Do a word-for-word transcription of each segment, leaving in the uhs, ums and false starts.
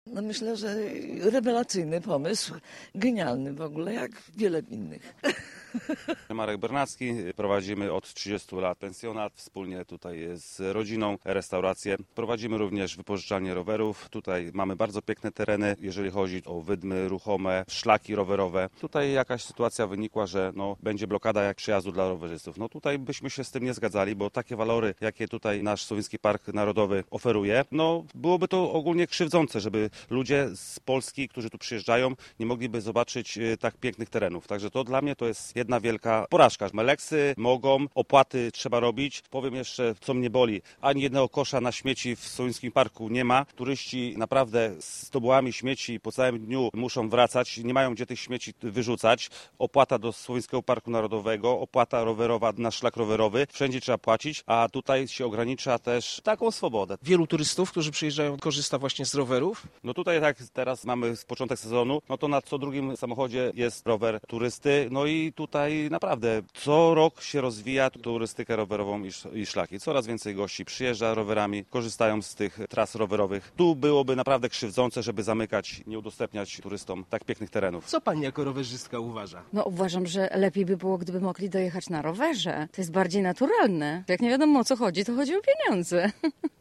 No myślę, że rewelacyjny pomysł, genialny w ogóle, jak wiele innych. Marek Bernacki, prowadzimy od trzydziestu lat pensjonat, wspólnie tutaj z rodziną restaurację. Prowadzimy również wypożyczalnię rowerów. Tutaj mamy bardzo piękne tereny, jeżeli chodzi o wydmy ruchome, szlaki rowerowe. Tutaj jakaś sytuacja wynikła, że no, będzie blokada jak przyjazdu dla rowerzystów. No tutaj byśmy się z tym nie zgadzali, bo takie walory, jakie tutaj nasz Słowiański Park Narodowy oferuje, no byłoby to ogólnie krzywdzące, żeby ludzie z Polski, którzy tu przyjeżdżają, nie mogliby zobaczyć tak pięknych terenów. Także to dla mnie to jest jedna wielka porażka. Meleksy mogą, opłaty trzeba robić. Powiem jeszcze, co mnie boli. Ani jednego kosza na śmieci w Słowiańskim Parku nie ma. Turyści naprawdę z tobołami śmieci po całym dniu muszą wracać. Nie mają gdzie tych śmieci wyrzucać. Opłata do Słowiańskiego Parku Narodowego, opłata rowerowa na szlak rowerowy. Wszędzie trzeba płacić, a tutaj się ogranicza też taką swobodę. Wielu turystów, którzy przyjeżdżają, korzysta właśnie z rowerów? No tutaj tak teraz mamy początek sezonu, no to na co drugim samochodzie jest rower turysty. No i tutaj naprawdę co rok się rozwija turystykę rowerową i szlaki. Coraz więcej gości przyjeżdża rowerami, korzystają z tych tras rowerowych. Tu byłoby naprawdę krzywdzące, żeby zamykać, nie udostępniać turystom tak pięknych terenów. Co pani jako rowerzystka uważa? No uważam, że lepiej by było, gdyby mogli dojechać na rowerze. To jest bardziej naturalne. Jak nie wiadomo o co chodzi, to chodzi o pieniądze.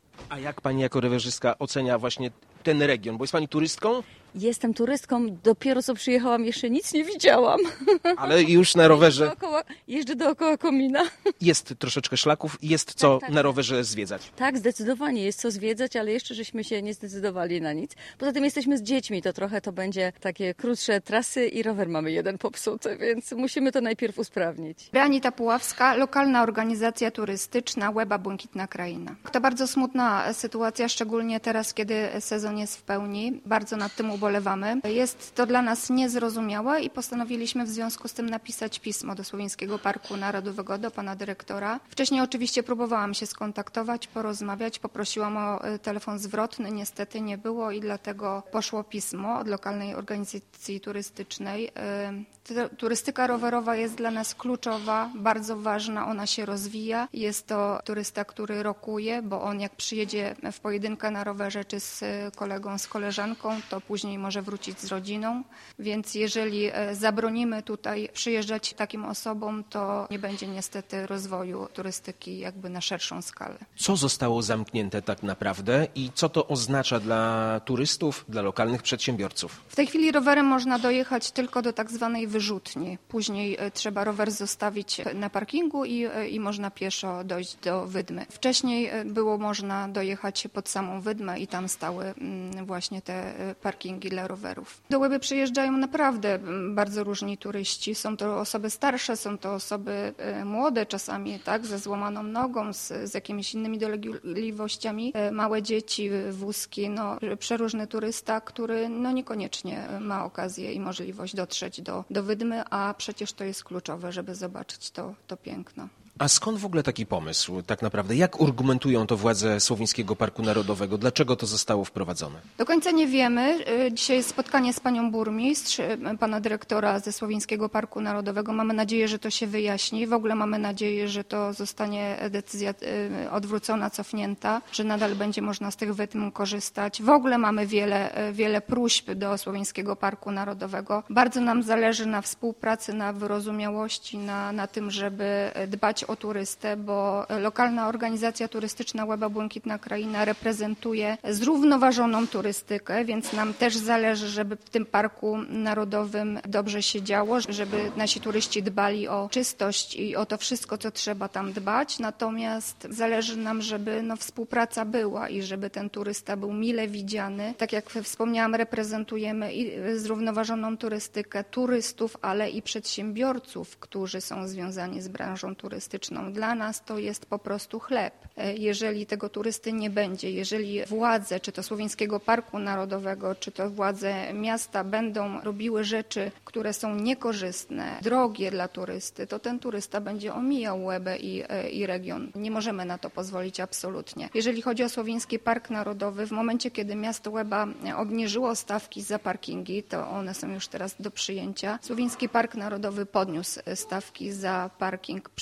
A jak pani jako rowerzystka ocenia właśnie ten region? Bo jest pani turystką? Jestem turystką, dopiero co przyjechałam, jeszcze nic nie widziałam. Ale już na rowerze... Jeżdżę dookoła, jeżdżę dookoła komina. Jest troszeczkę szlaków, jest co tak, tak, na rowerze zwiedzać. Tak, zdecydowanie jest co zwiedzać, ale jeszcze żeśmy się nie zdecydowali na nic. Poza tym jesteśmy z dziećmi, to trochę to będzie takie krótsze trasy i rower mamy jeden popsuty, więc musimy to najpierw usprawnić. Beata Puławska, lokalna organizacja turystyczna Łeba Błękitna Kraina. To bardzo smutna sytuacja, szczególnie teraz, kiedy sezon jest w pełni. Bardzo nad tym ubolewamy. Jest to dla nas niezrozumiałe i postanowiliśmy w związku z tym napisać pismo do Słowiańskiego Parku Narodowego, do pana dyrektora. Wcześniej oczywiście próbowałam się skontaktować, porozmawiać, poprosiłam o telefon zwrotny, niestety nie było i dlatego poszło pismo od lokalnej organizacji turystycznej. Turystyka rowerowa jest dla nas kluczowa, bardzo ważna, ona się rozwija. Jest to turysta, który rokuje, bo on jak przyjedzie w pojedynkę na rowerze czy z kolegą, z koleżanką, to później może wrócić z rodziną. Więc jeżeli zabronimy tutaj przyjeżdżać takim osobom, to nie będzie niestety rozwoju turystyki jakby na szerszą skalę. Co zostało zamknięte tak naprawdę i co to oznacza dla turystów, dla lokalnych przedsiębiorców? W tej chwili rowerem można dojechać tylko do tak zwanej wyrzutni. Później trzeba rower zostawić na parkingu i, i można pieszo dojść do Wydmy. Wcześniej było można dojechać pod samą Wydmę i tam stały właśnie te parkingi dla rowerów. Do Łyby przyjeżdżają naprawdę bardzo różni turyści. Są to osoby starsze, są to osoby młode czasami, tak, ze złamaną nogą, z, z jakimiś innymi dolegliwościami, małe dzieci, wózki, no przeróżny turysta, który no niekoniecznie ma okazję i możliwość dotrzeć do, do Wydmy, a przecież to jest kluczowe, żeby zobaczyć to, to piękno. A skąd w ogóle taki pomysł tak naprawdę? Jak argumentują to władze Słowiańskiego Parku Narodowego? Dlaczego to zostało wprowadzone? Do końca nie wiemy. Dzisiaj jest spotkanie z panią burmistrz, pana dyrektora ze Słowiańskiego Parku Narodowego. Mamy nadzieję, że to się wyjaśni. W ogóle mamy nadzieję, że to zostanie decyzja odwrócona, cofnięta, że nadal będzie można z tych wydm korzystać. W ogóle mamy wiele, wiele próśb do Słowiańskiego Parku Narodowego. Bardzo nam zależy na współpracy, na wyrozumiałości, na, na tym, żeby dbać o turystę, bo lokalna organizacja turystyczna Łeba Błękitna Kraina reprezentuje zrównoważoną turystykę, więc nam też zależy, żeby w tym parku narodowym dobrze się działo, żeby nasi turyści dbali o czystość i o to wszystko, co trzeba tam dbać. Natomiast zależy nam, żeby no, współpraca była i żeby ten turysta był mile widziany. Tak jak wspomniałam, reprezentujemy i zrównoważoną turystykę turystów, ale i przedsiębiorców, którzy są związani z branżą turystyczną. Dla nas to jest po prostu chleb. Jeżeli tego turysty nie będzie, jeżeli władze, czy to Słowiańskiego Parku Narodowego, czy to władze miasta będą robiły rzeczy, które są niekorzystne, drogie dla turysty, to ten turysta będzie omijał Łebę i, i region. Nie możemy na to pozwolić absolutnie. Jeżeli chodzi o Słowiański Park Narodowy, w momencie, kiedy miasto Łeba obniżyło stawki za parkingi, to one są już teraz do przyjęcia. Słowiański Park Narodowy podniósł stawki za parking przy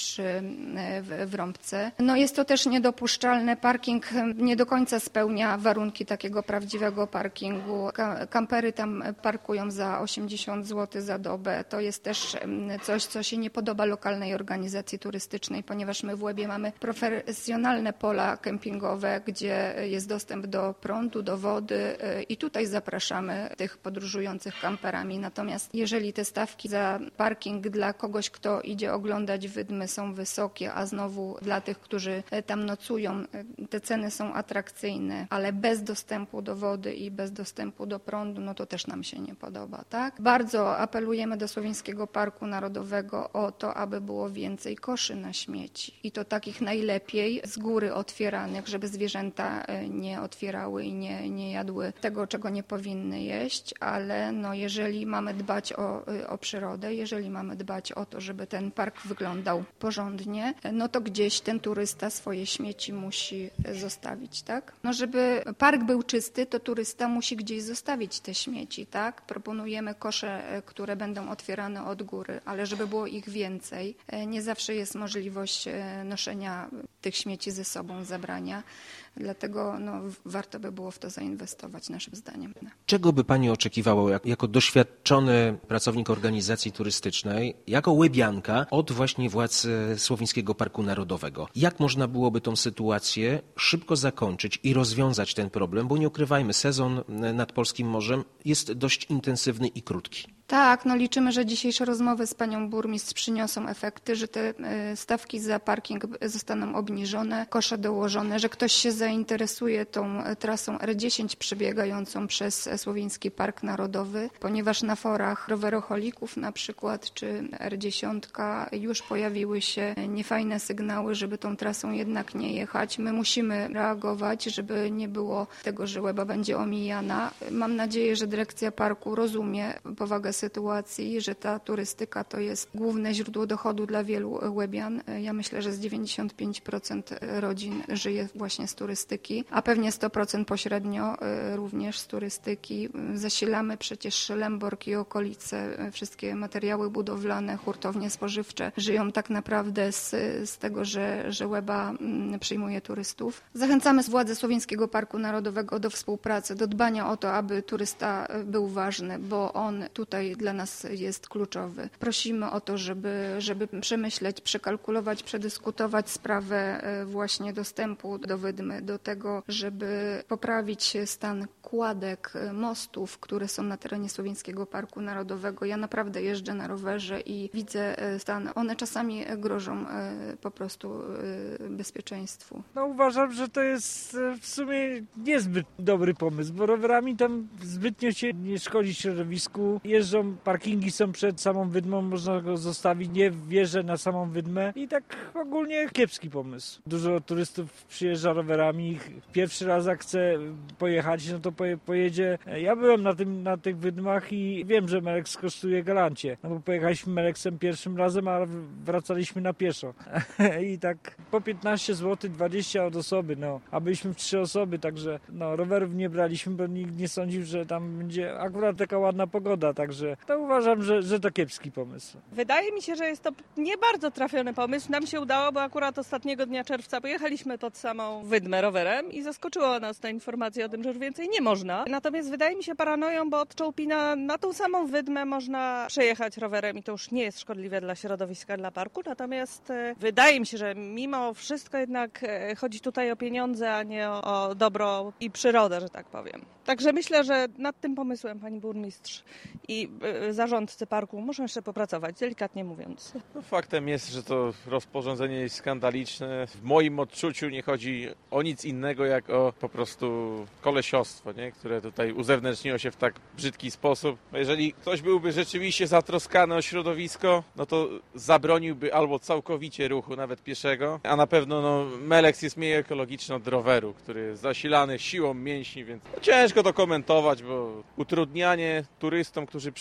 w, w Rąbce. No jest to też niedopuszczalne. Parking nie do końca spełnia warunki takiego prawdziwego parkingu. Kampery tam parkują za osiemdziesiąt złotych za dobę. To jest też coś, co się nie podoba lokalnej organizacji turystycznej, ponieważ my w Łebie mamy profesjonalne pola kempingowe, gdzie jest dostęp do prądu, do wody i tutaj zapraszamy tych podróżujących kamperami. Natomiast jeżeli te stawki za parking dla kogoś, kto idzie oglądać wydmy, są wysokie, a znowu dla tych, którzy tam nocują, te ceny są atrakcyjne, ale bez dostępu do wody i bez dostępu do prądu, no to też nam się nie podoba, tak? Bardzo apelujemy do Słowińskiego Parku Narodowego o to, aby było więcej koszy na śmieci i to takich najlepiej z góry otwieranych, żeby zwierzęta nie otwierały i nie, nie jadły tego, czego nie powinny jeść, ale no jeżeli mamy dbać o, o przyrodę, jeżeli mamy dbać o to, żeby ten park wyglądał porządnie, no to gdzieś ten turysta swoje śmieci musi zostawić, tak? No żeby park był czysty, to turysta musi gdzieś zostawić te śmieci, tak? Proponujemy kosze, które będą otwierane od góry, ale żeby było ich więcej, nie zawsze jest możliwość noszenia tych śmieci ze sobą, zabrania. Dlatego no, warto by było w to zainwestować, naszym zdaniem. Czego by Pani oczekiwała jak, jako doświadczony pracownik organizacji turystycznej, jako łebianka od właśnie władz Słowińskiego Parku Narodowego? Jak można byłoby tą sytuację szybko zakończyć i rozwiązać ten problem? Bo nie ukrywajmy, sezon nad Polskim Morzem jest dość intensywny i krótki. Tak, no liczymy, że dzisiejsze rozmowy z panią burmistrz przyniosą efekty, że te stawki za parking zostaną obniżone, kosze dołożone, że ktoś się zainteresuje tą trasą R dziesięć przebiegającą przez Słowiński Park Narodowy, ponieważ na forach roweroholików na przykład, czy R dziesięć już pojawiły się niefajne sygnały, żeby tą trasą jednak nie jechać. My musimy reagować, żeby nie było tego, że Łeba będzie omijana. Mam nadzieję, że dyrekcja parku rozumie powagę sytuacji, że ta turystyka to jest główne źródło dochodu dla wielu Łebian. Ja myślę, że z dziewięćdziesiąt pięć procent rodzin żyje właśnie z turystyki, a pewnie sto procent pośrednio również z turystyki. Zasilamy przecież Lęborg i okolice, wszystkie materiały budowlane, hurtownie spożywcze żyją tak naprawdę z, z tego, że, że Łeba przyjmuje turystów. Zachęcamy władze Słowińskiego Parku Narodowego do współpracy, do dbania o to, aby turysta był ważny, bo on tutaj dla nas jest kluczowy. Prosimy o to, żeby, żeby przemyśleć, przekalkulować, przedyskutować sprawę właśnie dostępu do wydmy, do tego, żeby poprawić stan kładek, mostów, które są na terenie Słowińskiego Parku Narodowego. Ja naprawdę jeżdżę na rowerze i widzę stan. One czasami grożą po prostu bezpieczeństwu. No uważam, że to jest w sumie niezbyt dobry pomysł, bo rowerami tam zbytnio się nie szkodzi środowisku. Jeżdżą, parkingi są przed samą wydmą, można go zostawić, nie wjeżdża na samą wydmę i tak ogólnie kiepski pomysł. Dużo turystów przyjeżdża rowerami, pierwszy raz jak chce pojechać, no to pojedzie. Ja byłem na, tym, na tych wydmach i wiem, że Meleks kosztuje galancie, no bo pojechaliśmy Meleksem pierwszym razem, a wracaliśmy na pieszo. I tak po piętnaście złotych, dwadzieścia od osoby, no, a byliśmy w trzy osoby, także no, rowerów nie braliśmy, bo nikt nie sądził, że tam będzie akurat taka ładna pogoda, także to uważam, że, że to kiepski pomysł. Wydaje mi się, że jest to nie bardzo trafiony pomysł. Nam się udało, bo akurat ostatniego dnia czerwca pojechaliśmy pod samą wydmę rowerem i zaskoczyła nas ta informacja o tym, że już więcej nie można. Natomiast wydaje mi się paranoją, bo od Czołpina na tą samą wydmę można przejechać rowerem i to już nie jest szkodliwe dla środowiska, dla parku. Natomiast e, wydaje mi się, że mimo wszystko jednak e, chodzi tutaj o pieniądze, a nie o, o dobro i przyrodę, że tak powiem. Także myślę, że nad tym pomysłem pani burmistrz i e, zarządcy parku muszą jeszcze popracować, delikatnie mówiąc. No, faktem jest, że to rozporządzenie jest skandaliczne. W moim odczuciu nie chodzi o nic innego, jak o po prostu kolesiostwo, nie? Które tutaj uzewnętrzniło się w tak brzydki sposób. Jeżeli ktoś byłby rzeczywiście zatroskany o środowisko, no to zabroniłby albo całkowicie ruchu, nawet pieszego, a na pewno no, Meleks jest mniej ekologiczny od roweru, który jest zasilany siłą mięśni, więc no, ciężko to komentować, bo utrudnianie turystom, którzy przyjeżdżają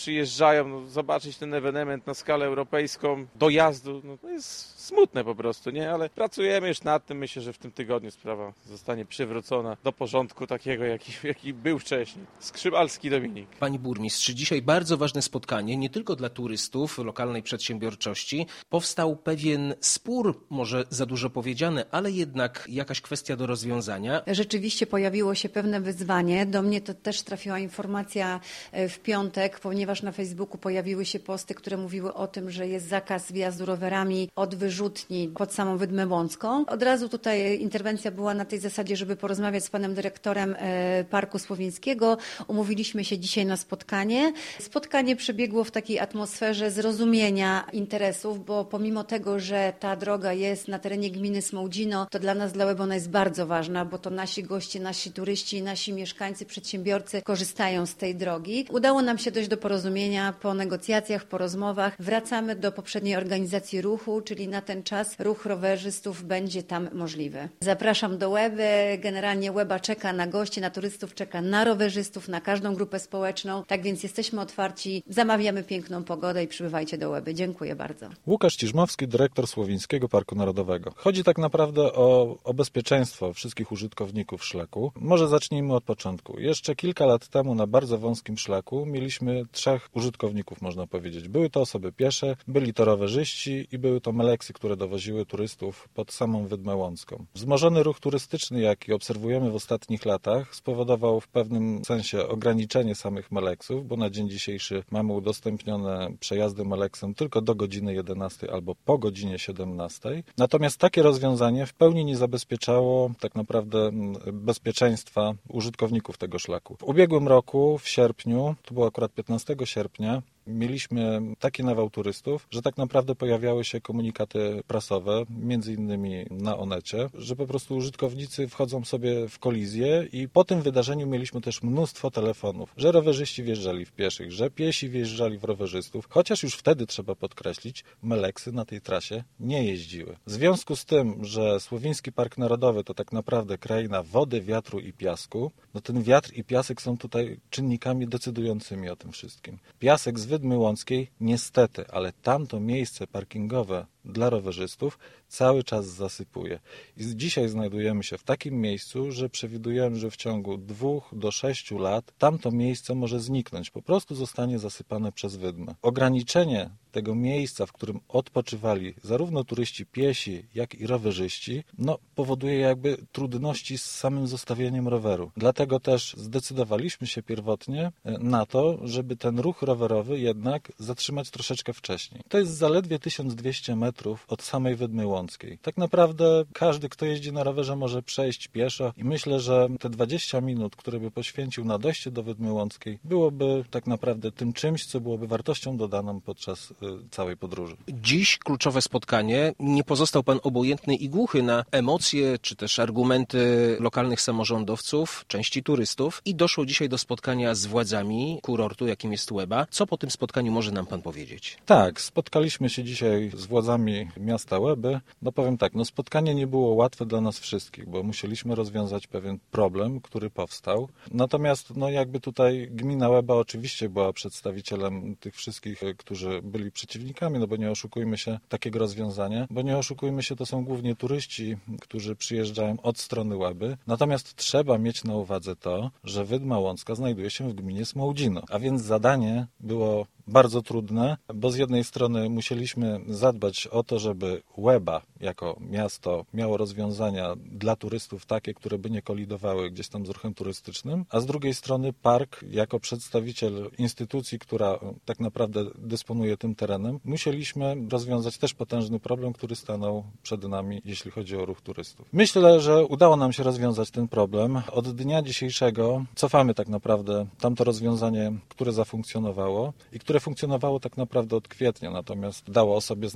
przyjeżdżają, no, zobaczyć ten ewenement na skalę europejską, dojazdu, no to jest smutne po prostu, nie? Ale pracujemy już nad tym, myślę, że w tym tygodniu sprawa zostanie przywrócona do porządku takiego, jaki, jaki był wcześniej. Skrzybalski Dominik. Pani burmistrz, dzisiaj bardzo ważne spotkanie, nie tylko dla turystów, lokalnej przedsiębiorczości. Powstał pewien spór, może za dużo powiedziane, ale jednak jakaś kwestia do rozwiązania. Rzeczywiście pojawiło się pewne wyzwanie. Do mnie to też trafiła informacja w piątek, ponieważ na Facebooku pojawiły się posty, które mówiły o tym, że jest zakaz wjazdu rowerami od wyrzutni pod samą Wydmę Łącką. Od razu tutaj interwencja była na tej zasadzie, żeby porozmawiać z panem dyrektorem Parku Słowińskiego. Umówiliśmy się dzisiaj na spotkanie. Spotkanie przebiegło w takiej atmosferze zrozumienia interesów, bo pomimo tego, że ta droga jest na terenie gminy Smołdzino, to dla nas, dla Łeby, ona jest bardzo ważna, bo to nasi goście, nasi turyści, nasi mieszkańcy, przedsiębiorcy korzystają z tej drogi. Udało nam się dojść do porozumienia po negocjacjach, po rozmowach. Wracamy do poprzedniej organizacji ruchu, czyli na ten czas ruch rowerzystów będzie tam możliwy. Zapraszam do Łeby. Generalnie Łeba czeka na gości, na turystów, czeka na rowerzystów, na każdą grupę społeczną. Tak więc jesteśmy otwarci, zamawiamy piękną pogodę i przybywajcie do Łeby. Dziękuję bardzo. Łukasz Ciżmowski, dyrektor Słowińskiego Parku Narodowego. Chodzi tak naprawdę o, o bezpieczeństwo wszystkich użytkowników szlaku. Może zacznijmy od początku. Jeszcze kilka lat temu na bardzo wąskim szlaku mieliśmy trzech użytkowników, można powiedzieć. Były to osoby piesze, byli to rowerzyści i były to meleksy, które dowoziły turystów pod samą Wydmę Łącką. Wzmożony ruch turystyczny, jaki obserwujemy w ostatnich latach, spowodował w pewnym sensie ograniczenie samych meleksów, bo na dzień dzisiejszy mamy udostępnione przejazdy meleksem tylko do godziny jedenastej albo po godzinie siedemnastej. Natomiast takie rozwiązanie w pełni nie zabezpieczało tak naprawdę bezpieczeństwa użytkowników tego szlaku. W ubiegłym roku, w sierpniu, to było akurat piętnastego sierpnia, mieliśmy taki nawał turystów, że tak naprawdę pojawiały się komunikaty prasowe, między innymi na Onecie, że po prostu użytkownicy wchodzą sobie w kolizję i po tym wydarzeniu mieliśmy też mnóstwo telefonów, że rowerzyści wjeżdżali w pieszych, że piesi wjeżdżali w rowerzystów, chociaż już wtedy trzeba podkreślić, meleksy na tej trasie nie jeździły. W związku z tym, że Słowiński Park Narodowy to tak naprawdę kraina wody, wiatru i piasku, no ten wiatr i piasek są tutaj czynnikami decydującymi o tym wszystkim. Piasek z Wydmy Łąckiej niestety, ale tamto miejsce parkingowe dla rowerzystów cały czas zasypuje. I dzisiaj znajdujemy się w takim miejscu, że przewidujemy, że w ciągu dwóch do sześciu lat tamto miejsce może zniknąć. Po prostu zostanie zasypane przez Wydmę. Ograniczenie tego miejsca, w którym odpoczywali zarówno turyści piesi, jak i rowerzyści, no, powoduje jakby trudności z samym zostawieniem roweru. Dlatego też zdecydowaliśmy się pierwotnie na to, żeby ten ruch rowerowy jednak zatrzymać troszeczkę wcześniej. To jest zaledwie tysiąc dwieście metrów od samej Wydmy Łąckiej. Tak naprawdę każdy, kto jeździ na rowerze, może przejść pieszo i myślę, że te dwadzieścia minut, które by poświęcił na dojście do Wydmy Łąckiej, byłoby tak naprawdę tym czymś, co byłoby wartością dodaną podczas całej podróży. Dziś kluczowe spotkanie. Nie pozostał pan obojętny i głuchy na emocje, czy też argumenty lokalnych samorządowców, części turystów i doszło dzisiaj do spotkania z władzami kurortu, jakim jest Łeba. Co po tym spotkaniu może nam pan powiedzieć? Tak, spotkaliśmy się dzisiaj z władzami miasta Łeby. No powiem tak, no spotkanie nie było łatwe dla nas wszystkich, bo musieliśmy rozwiązać pewien problem, który powstał. Natomiast no jakby tutaj gmina Łeba oczywiście była przedstawicielem tych wszystkich, którzy byli przeciwnikami, no bo nie oszukujmy się takiego rozwiązania, bo nie oszukujmy się, to są głównie turyści, którzy przyjeżdżają od strony Łeby. Natomiast trzeba mieć na uwadze to, że Wydma Łącka znajduje się w gminie Smołdzino, a więc zadanie było bardzo trudne, bo z jednej strony musieliśmy zadbać o to, żeby Łeba jako miasto miało rozwiązania dla turystów takie, które by nie kolidowały gdzieś tam z ruchem turystycznym, a z drugiej strony park jako przedstawiciel instytucji, która tak naprawdę dysponuje tym terenem, musieliśmy rozwiązać też potężny problem, który stanął przed nami, jeśli chodzi o ruch turystów. Myślę, że udało nam się rozwiązać ten problem. Od dnia dzisiejszego cofamy tak naprawdę tamto rozwiązanie, które zafunkcjonowało i które funkcjonowało tak naprawdę od kwietnia, natomiast dało o sobie znać dopiero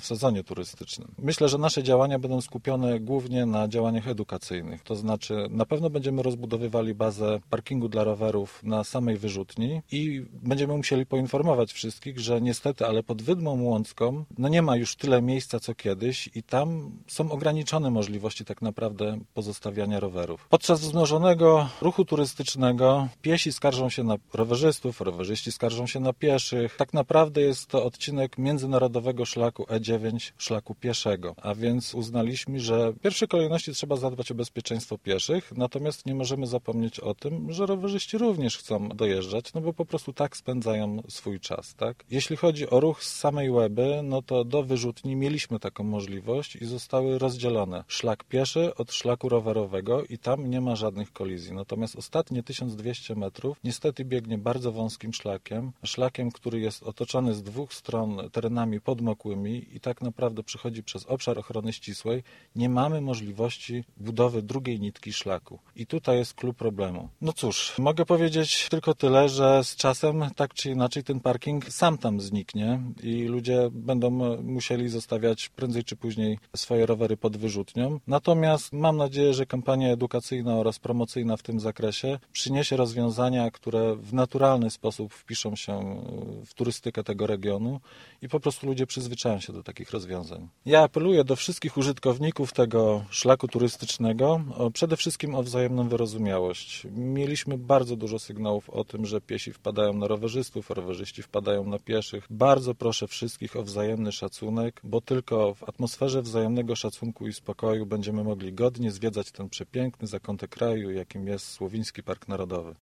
w sezonie turystycznym. Myślę, że nasze działania będą skupione głównie na działaniach edukacyjnych. To znaczy na pewno będziemy rozbudowywali bazę parkingu dla rowerów na samej wyrzutni i będziemy musieli poinformować wszystkich, że niestety, ale pod Wydmą Łącką no nie ma już tyle miejsca co kiedyś i tam są ograniczone możliwości tak naprawdę pozostawiania rowerów. Podczas wzmożonego ruchu turystycznego piesi skarżą się na rowerzystów, rowerzyści skarżą się na pieszych. Tak naprawdę jest to odcinek międzynarodowego szlaku E dziewięć, szlaku pieszego, a więc uznaliśmy, że w pierwszej kolejności trzeba zadbać o bezpieczeństwo pieszych, natomiast nie możemy zapomnieć o tym, że rowerzyści również chcą dojeżdżać, no bo po prostu tak spędzają swój czas, tak? Jeśli chodzi o ruch z samej Łeby, no to do wyrzutni mieliśmy taką możliwość i zostały rozdzielone szlak pieszy od szlaku rowerowego i tam nie ma żadnych kolizji. Natomiast ostatnie tysiąc dwieście metrów niestety biegnie bardzo wąskim szlakiem, szlakiem, który jest otoczony z dwóch stron terenami podmokłymi i tak naprawdę przechodzi przez obszar ochrony ścisłej. Nie mamy możliwości budowy drugiej nitki szlaku. I tutaj jest klucz problemu. No cóż, mogę powiedzieć tylko tyle, że z czasem tak czy inaczej ten parking sam tam zniknie i ludzie będą musieli zostawiać prędzej czy później swoje rowery pod wyrzutnią. Natomiast mam nadzieję, że kampania edukacyjna oraz promocyjna w tym zakresie przyniesie rozwiązania, które w naturalny sposób wpiszą się w turystykę tego regionu i po prostu ludzie przyzwyczają się do takich rozwiązań. Ja apeluję do wszystkich użytkowników tego szlaku turystycznego o, przede wszystkim o wzajemną wyrozumiałość. Mieliśmy bardzo dużo sygnałów o tym, że piesi wpadają na rowerzystów, rowerzyści wpadają na pieszych. Bardzo proszę wszystkich o wzajemny szacunek, bo tylko w atmosferze wzajemnego szacunku i spokoju będziemy mogli godnie zwiedzać ten przepiękny zakątek kraju, jakim jest Słowiński Park Narodowy.